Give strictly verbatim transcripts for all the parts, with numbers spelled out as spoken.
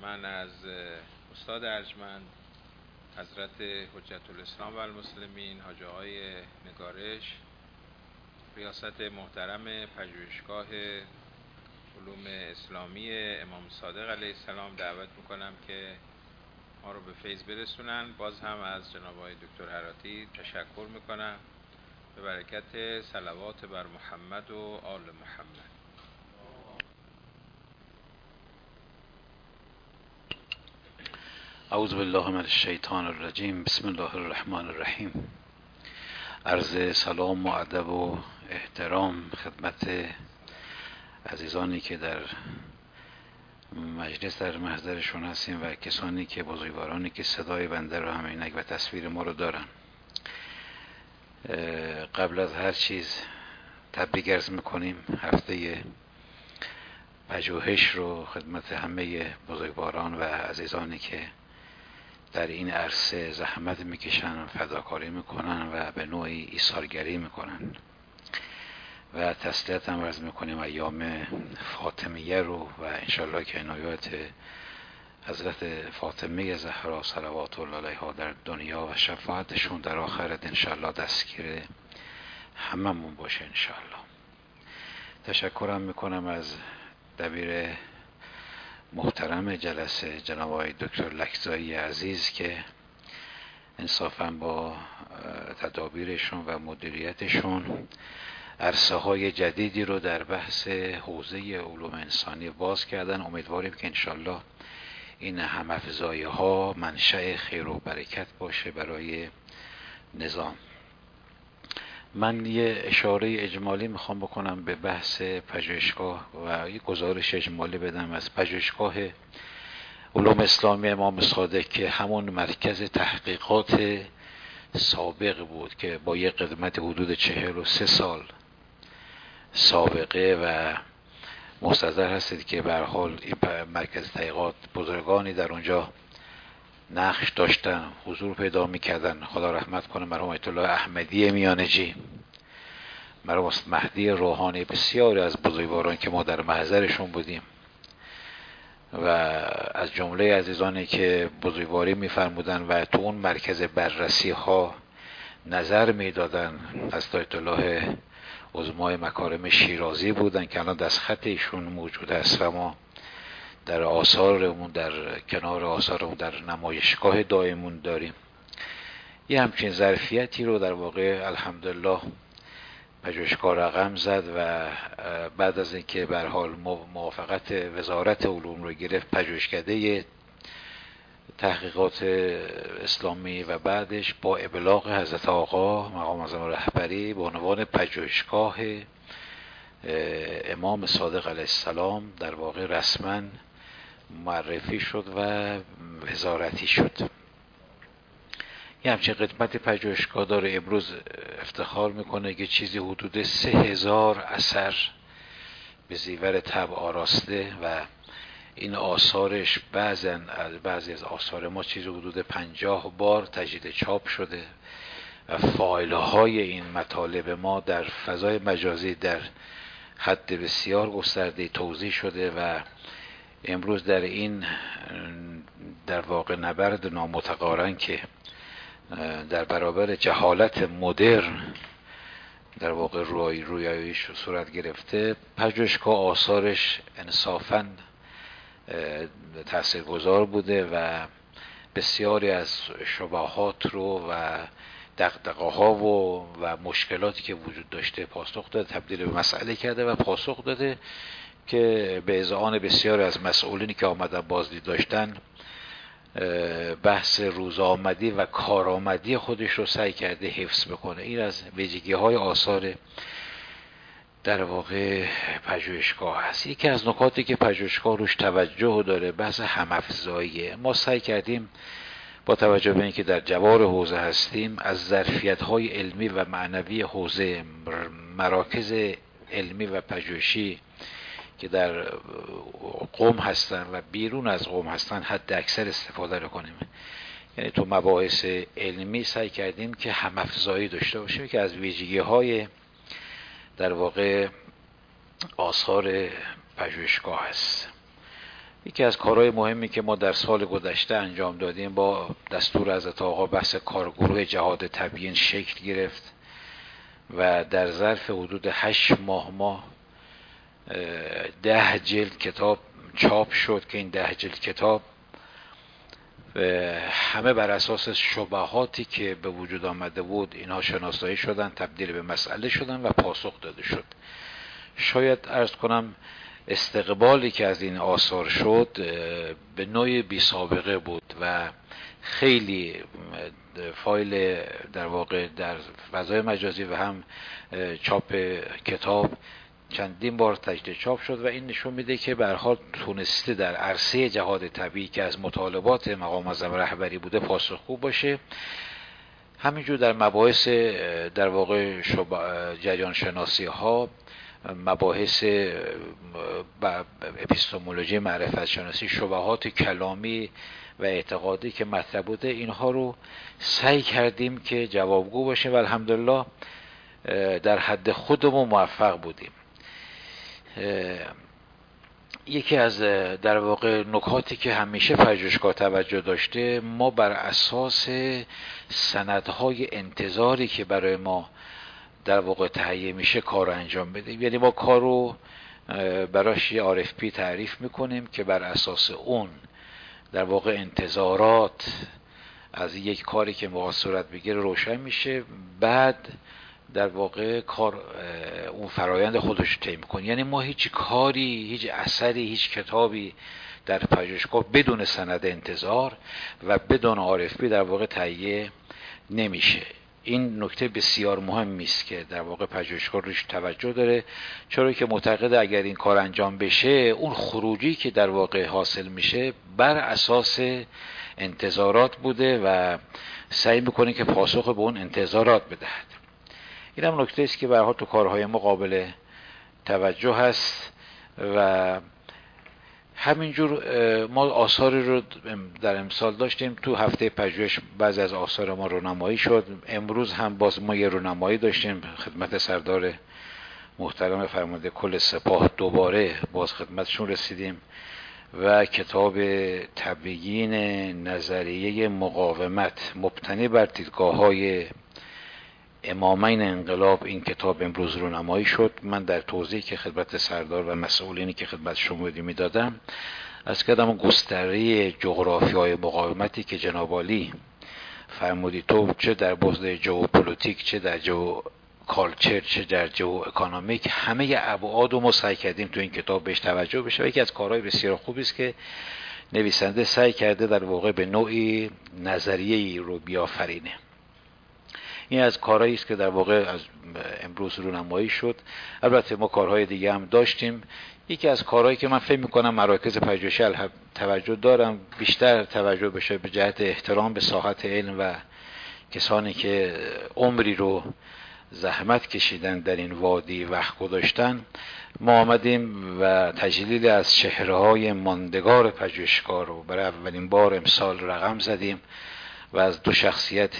من از استاد ارجمند حضرت حجت الاسلام و المسلمین حاجی آقای نگارش، ریاست محترم پژوهشگاه علوم اسلامی امام صادق علیه السلام دعوت میکنم که ما رو به فیض برسونن. باز هم از جناب آقای دکتر هراتی تشکر میکنم به برکت صلوات بر محمد و آل محمد. اعوذ بالله من الشیطان الرجیم. بسم الله الرحمن الرحیم. عرض سلام و ادب و احترام خدمت عزیزانی که در مجلس در محضرشون هستیم و کسانی که بزرگوارانی که صدای بنده رو هم اینک و تصویر ما رو دارن. قبل از هر چیز تبریک عرض میکنیم هفته پژوهش رو خدمت همه بزرگواران و عزیزانی که در این عرصه زحمت میکشن، فداکاری میکنن و به نوعی ایثارگری میکنن و تسلیت هم عرض میکنیم ایام فاطمیه رو و انشالله که عنایات حضرت فاطمه زهرا صلوات الله علیها در دنیا و شفاعتشون در آخرت انشالله دستگیر هممون باشه انشالله. تشکرم میکنم از دبیر محترم جلسه جناب آقای دکتر لکزایی عزیز که انصافا با تدابیرشون و مدیریتشون عرصه های جدیدی رو در بحث حوزه علوم انسانی باز کردن. امیدواریم که انشالله این هم‌افزایی ها منشأ خیر و برکت باشه برای نظام. من یه اشاره اجمالی میخوام بکنم به بحث پژوهشگاه و یه گزارش اجمالی بدم از پژوهشگاه علوم اسلامی امام صادق که همون مرکز تحقیقات سابق بود که با یه قدمت حدود چهل و سه سال سابقه و مستحضر هستید که به هر حال این مرکز تحقیقات بزرگانی در اونجا نقش داشتن، حضور پیدا میکردن. خدا رحمت کنه مرحوم آیت الله احمدی میانجی، مرحوم مهدی روحانی، بسیاری از بزرگواران که ما در محضرشون بودیم و از جمله عزیزانی که بزرگواری میفرمودن و تو اون مرکز بررسی ها نظر میدادن از آیت الله عظمای مکارم شیرازی بودن که الان دستخط ایشون موجود است و ما در آثارمون در کنار آثارمون در نمایشگاه دائمون داریم. یه همچین ظرفیتی رو در واقع الحمدلله پژوهشگاه رقم زد و بعد از اینکه به هر حال موافقت وزارت علوم رو گرفت پژوهشکده تحقیقات اسلامی و بعدش با ابلاغ حضرت آقا مقام اعظم رهبری به عنوان پژوهشگاه امام صادق علیه السلام در واقع رسما معرفی شد و وزارتی شد. یه همچین قدمت پژوهشگاه داره. امروز افتخار میکنه که چیزی حدود سه هزار اثر به زیور طبع آراسته و این آثارش بعضن بعضی از آثار ما چیزی حدود پنجاه بار تجدید چاپ شده و فایل های این مطالب ما در فضای مجازی در حد بسیار گسترده توزیع شده و امروز در این در واقع نبرد نامتقارن که در برابر جهالت مدرن در واقع روی رویاییش صورت گرفته، پژوهشگاه آثارش انصافاً تاثیرگذار بوده و بسیاری از شبهات رو و دغدغه ها و و مشکلاتی که وجود داشته پاسخ داده، تبدیل به مسئله کرده و پاسخ داده که به اذعان بسیاری از مسئولینی که آمدن بازدید داشتن بحث روزآمدی و کارآمدی خودش رو سعی کرده حفظ بکنه. این از ویژگی های آثار در واقع پژوهشگاه هست. یکی از نکاتی که پژوهشگاه روش توجه داره بحث هم‌افزاییه. ما سعی کردیم با توجه به اینکه در جوار حوزه هستیم از ظرفیت‌های علمی و معنوی حوزه، مراکز علمی و پژوهشی که در قم هستن و بیرون از قم هستن حد اکثر استفاده رو کنیم. یعنی تو مباحث علمی سعی کردیم که هم‌افزایی داشته باشیم که از ویژگی‌های در واقع آثار پژوهشگاه است. یکی از کارهای مهمی که ما در سال گذشته انجام دادیم با دستور حضرت آقا بحث کارگروه جهاد تبیین شکل گرفت و در ظرف حدود هشت ماه ما ده جلد کتاب چاپ شد که این ده جلد کتاب همه بر اساس شبهاتی که به وجود آمده بود اینها شناسایی شدن، تبدیل به مسئله شدن و پاسخ داده شد. شاید عرض کنم استقبالی که از این آثار شد به نوعی بی سابقه بود و خیلی فایل در واقع در فضای مجازی و هم چاپ کتاب چندین بار تجدید چاپ شد و این نشون میده که به هر حال تونسته در عرصه جهاد طبیعی که از مطالبات مقام معظم رهبری بوده پاسخگو باشه. همینجور در مباحث در واقع جریان شناسی ها، مباحث اپیستمولوژی معرفت شناسی، شبهات کلامی و اعتقادی که مطرح بوده، اینها رو سعی کردیم که جوابگو باشه و الحمدلله در حد خودمون موفق بودیم. یکی از در واقع نکاتی که همیشه پژوهشگاه توجه داشته، ما بر اساس سندهای انتظاری که برای ما در واقع تهیه میشه کار رو انجام بدیم. یعنی ما کار رو براش یه آر اف پی تعریف میکنیم که بر اساس اون در واقع انتظارات از یک کاری که ما صورت بگیره روشن میشه، بعد در واقع کار اون فرایند خودش طی میکنه. یعنی ما هیچ کاری، هیچ اثری، هیچ کتابی در پژوهشگاه بدون سند انتظار و بدون آر اف پی در واقع تهیه نمیشه. این نکته بسیار مهمی است که در واقع پژوهشگاه روش توجه داره، چرا که معتقده اگر این کار انجام بشه اون خروجی که در واقع حاصل میشه بر اساس انتظارات بوده و سعی میکنه که پاسخ به اون انتظارات بدهد. این هم نکته است که به هر حال تو کارهای ما قابل توجه هست و همینجور ما آثاری رو در امسال داشتیم. تو هفته پژوهش بعضی از آثار ما رونمایی شد. امروز هم باز ما یه رونمایی داشتیم خدمت سردار محترم فرمانده کل سپاه، دوباره باز خدمتشون رسیدیم و کتاب تبیین نظریه مقاومت مبتنی بر دیدگاه‌های امامین انقلاب، این کتاب امروز رونمایی شد. من در توضیحی که خدمت سردار و مسئولینی که خدمت شما میدادم از کدام گستره جغرافیای مقاومتی که جناب عالی فرمودی تو چه در بحث ژئوپلیتیک، چه در جو کالچر، چه در جو اکونومیک، همه ابعاد رو ما سعی کردیم تو این کتاب بهش توجه بشه و یکی از کارهای بسیار خوبی است که نویسنده سعی کرده در واقع به نوعی نظریه‌ای رو بیافرینه. این از کارهایی است که در واقع از امروز رونمایی شد. البته ما کارهای دیگه هم داشتیم. یکی از کارهایی که من فکر می‌کنم مراکز پژوهشی توجه دارم بیشتر توجه بشه به جهت احترام به ساحت علم و کسانی که عمری رو زحمت کشیدن در این وادی وقت گذاشتن، ما آمدیم و تجلیل از چهره‌های ماندگار پژوهشگاه رو برای اولین بار امسال رقم زدیم و از دو شخصیت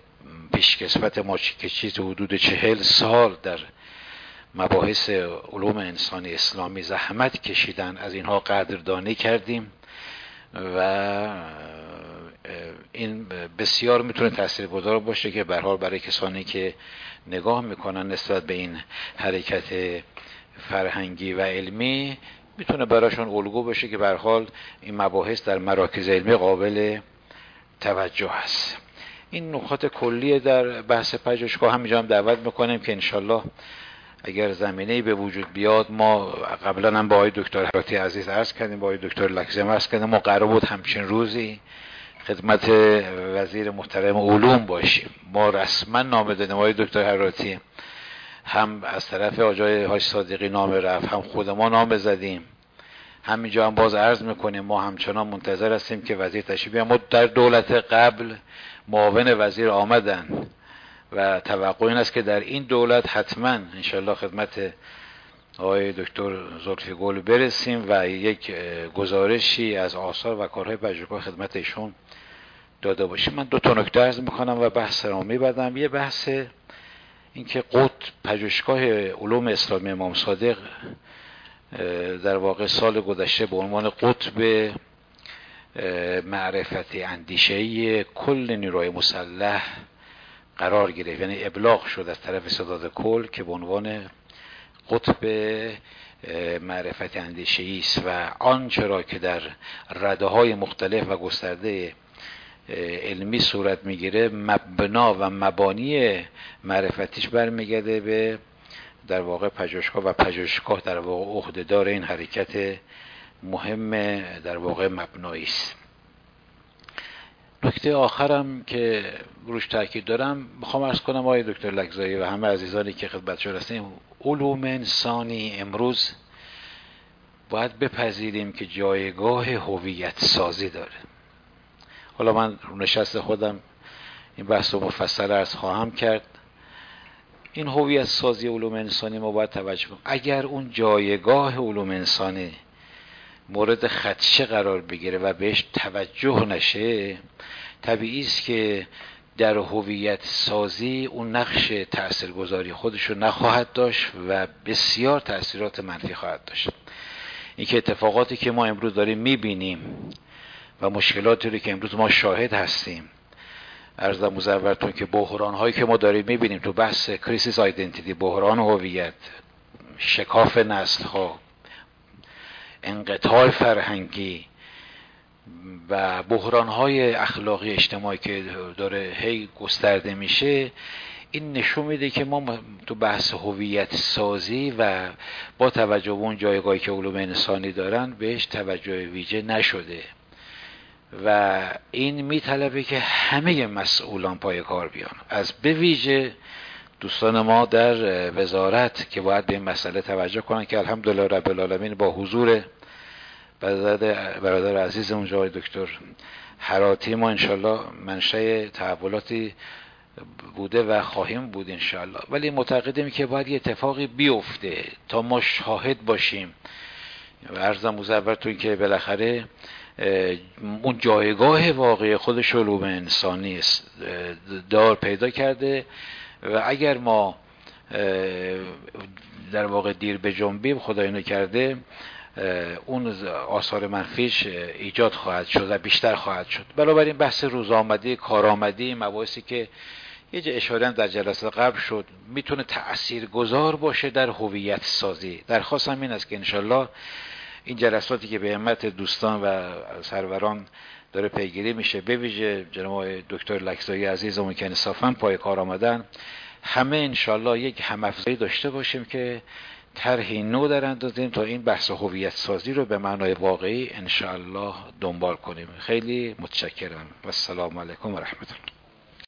پیشکسوت ما که چیز حدود چهل سال در مباحث علوم انسانی اسلامی زحمت کشیدن، از اینها قدردانی کردیم و این بسیار میتونه تاثیرگذار باشه که به هر حال برای کسانی که نگاه میکنن نسبت به این حرکت فرهنگی و علمی میتونه براشون الگو باشه که به هر حال این مباحث در مراکز علمی قابل توجه است. این نکات کلیه در بحث پژوهشگاه. همینجا هم دعوت میکنیم که انشالله اگر زمینه‌ای به وجود بیاد، ما قبلا هم با آقای دکتر حراتی عزیز عرض کردیم، با آقای دکتر لکزم عرض کردیم، ما قرار بود همچین روزی خدمت وزیر محترم علوم باشیم. ما رسما نامه دادیم، آقای دکتر حراتی هم از طرف آقای حاج صادقی نامه رفت، هم خود ما نامه زدیم. همینجا هم باز عرض میکنیم ما همچنان منتظر هستیم که وزیر تشریف بیارن. ما در دولت قبل معاون وزیر آمدن و توقع این است که در این دولت حتما انشالله خدمت آقای دکتر زلفی گل برسیم و یک گزارشی از آثار و کارهای پژوهشگاه خدمت ایشون داده باشیم. من دو تا نکته عرض میکنم و بحث رو میبندم. یه بحث این که قطب پژوهشگاه علوم اسلامی امام صادق در واقع سال گذشته به عنوان قطب معرفت اندیشه‌ای کل نیروی مسلح قرار گرفت، یعنی ابلاغ شد از طرف ستاد کل که به عنوان قطب معرفت اندیشه‌ای است و آنچه را که در رده‌های مختلف و گسترده علمی صورت میگیره مبنا و مبانی معرفتیش برمیگرده به در واقع پژوهشگاه و پژوهشگاه در واقع عهده‌دار این حرکت مهم در واقع مبنایی است. نکته آخرم که روش تاکید دارم میخوام عرض کنم آقای دکتر لکزایی و همه عزیزانی که خدمتشون هستیم، علوم انسانی امروز باید بپذیریم که جایگاه هویت سازی داره. حالا من رو نشست خودم این بحث رو مفصل عرض خواهم کرد. این هویت سازی علوم انسانی ما باید توجه کنیم. اگر اون جایگاه علوم انسانی مورد خدشه قرار بگیره و بهش توجه نشه، طبیعی است که در هویت سازی اون نقش تاثیرگذاری خودش رو نخواهد داشت و بسیار تاثیرات منفی خواهد داشت. این که اتفاقاتی که ما امروز داریم میبینیم و مشکلاتی رو که امروز ما شاهد هستیم، عرضم مزورتون که بحران هایی که ما داریم میبینیم تو بحث کریسیس آیدنتیتی، بحران هویت، شکاف نسل ها، انقطاع فرهنگی و بحران های اخلاقی اجتماعی که داره هی گسترده میشه، این نشون میده که ما تو بحث هویت سازی و با توجه به اون جایگاهی که علوم انسانی دارن بهش توجه ویژه نشده و این میطلبه که همه مسئولان پای کار بیان، از به ویژه دوستان ما در وزارت که باید به این مسئله توجه کنن که الحمدلله رب العالمین با حضور برادر, برادر عزیزمون جای دکتر حراتی ما انشالله منشأ تحولاتی بوده و خواهیم بود انشالله. ولی معتقدیم که باید یه اتفاقی بیفته تا ما شاهد باشیم و عرضم مزورتون که بالاخره اون جایگاه واقعی خودش علوم انسانی دار پیدا کرده و اگر ما در واقع دیر به جنبیم خدای نکرده اون آثار منفیش ایجاد خواهد شد و بیشتر خواهد شد. بنابراین بحث روزآمدی، کارآمدی، مباحثی که یه جا اشاره در جلسه قبل شد میتونه تأثیرگذار باشه در هویت سازی. درخواستم این است که انشالله این جلساتی که به همت دوستان و سروران داره پیگیری میشه، به ویژه جناب دکتر لکزایی عزیزمون که انصافاً پای کار آمدن، همه انشالله یک هم‌افزایی داشته باشیم که طرحی نو در اندازیم تا این بحث هویت سازی رو به معنای واقعی انشالله دنبال کنیم. خیلی متشکرم و السلام علیکم و رحمت الله.